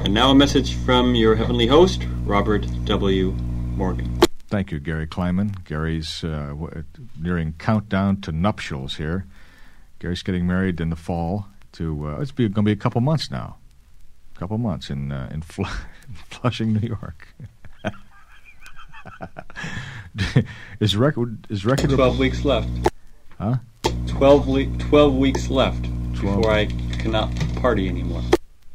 And now a message from your heavenly host, Robert W. Morgan. Thank you, Gary Kleiman. Gary's nearing countdown to nuptials here. Gary's getting married in the fall to, it's going to be a couple months now. A couple months in Flushing, New York. Is record 12 weeks left. Huh? 12 weeks left before I cannot party anymore.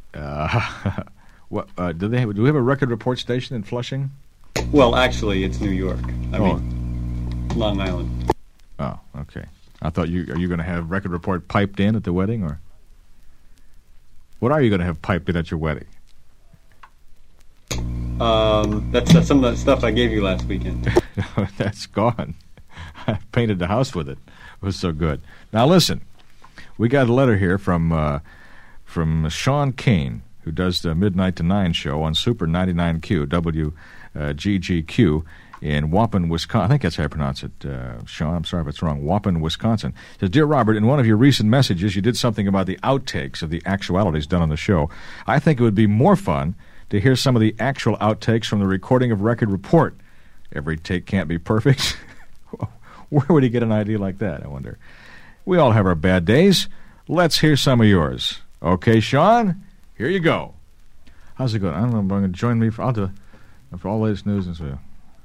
What do we have a record report station in Flushing? Well, actually, it's New York. I mean, Long Island. Oh, okay. I thought are you going to have record report piped in at the wedding, or what are you going to have piped in at your wedding? That's some of that stuff I gave you last weekend. That's gone. I painted the house with it. It was so good. Now listen, we got a letter here from Sean Kane, who does the Midnight to 9 show on Super 99Q, WGGQ, in Waupun, Wisconsin. I think that's how I pronounce it, Sean. I'm sorry if it's wrong. Waupun, Wisconsin. It says, Dear Robert, in one of your recent messages, you did something about the outtakes of the actualities done on the show. I think it would be more fun to hear some of the actual outtakes from the recording of Record Report. Every take can't be perfect. Where would he get an idea like that, I wonder? We all have our bad days. Let's hear some of yours. Okay, Sean, here you go. How's it going? I don't know if I'm going to join me for all the latest news and so.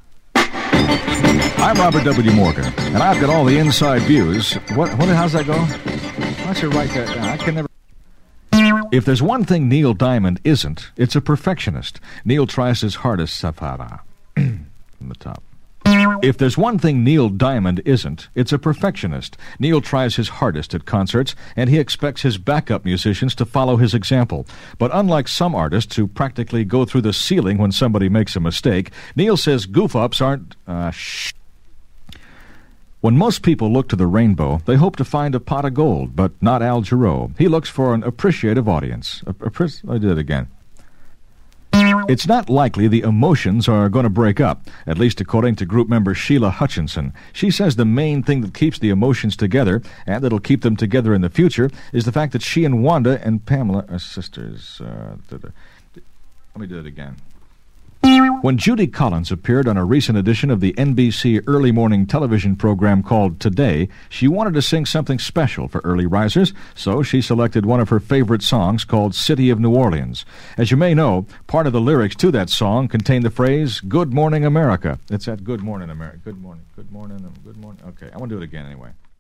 I'm Robert W. Morgan, and I've got all the inside views. How's that go? Why don't you write that down? I can never. If there's one thing Neil Diamond isn't, it's a perfectionist. Neil tries his hardest. From the top. If there's one thing Neil Diamond isn't, it's a perfectionist. Neil tries his hardest at concerts, and he expects his backup musicians to follow his example. But unlike some artists who practically go through the ceiling when somebody makes a mistake, Neil says goof-ups aren't... When most people look to the rainbow, they hope to find a pot of gold, but not Al Jarreau. He looks for an appreciative audience. I did it again. It's not likely the emotions are going to break up, at least according to group member Sheila Hutchinson. She says the main thing that keeps the emotions together, and that'll keep them together in the future, is the fact that she and Wanda and Pamela are sisters. Let me do it again. When Judy Collins appeared on a recent edition of the NBC early morning television program called Today, she wanted to sing something special for early risers, so she selected one of her favorite songs called City of New Orleans. As you may know, part of the lyrics to that song contain the phrase, Good Morning America. It's that Good Morning America. Good morning, good morning, good morning. Okay, I want to do it again anyway.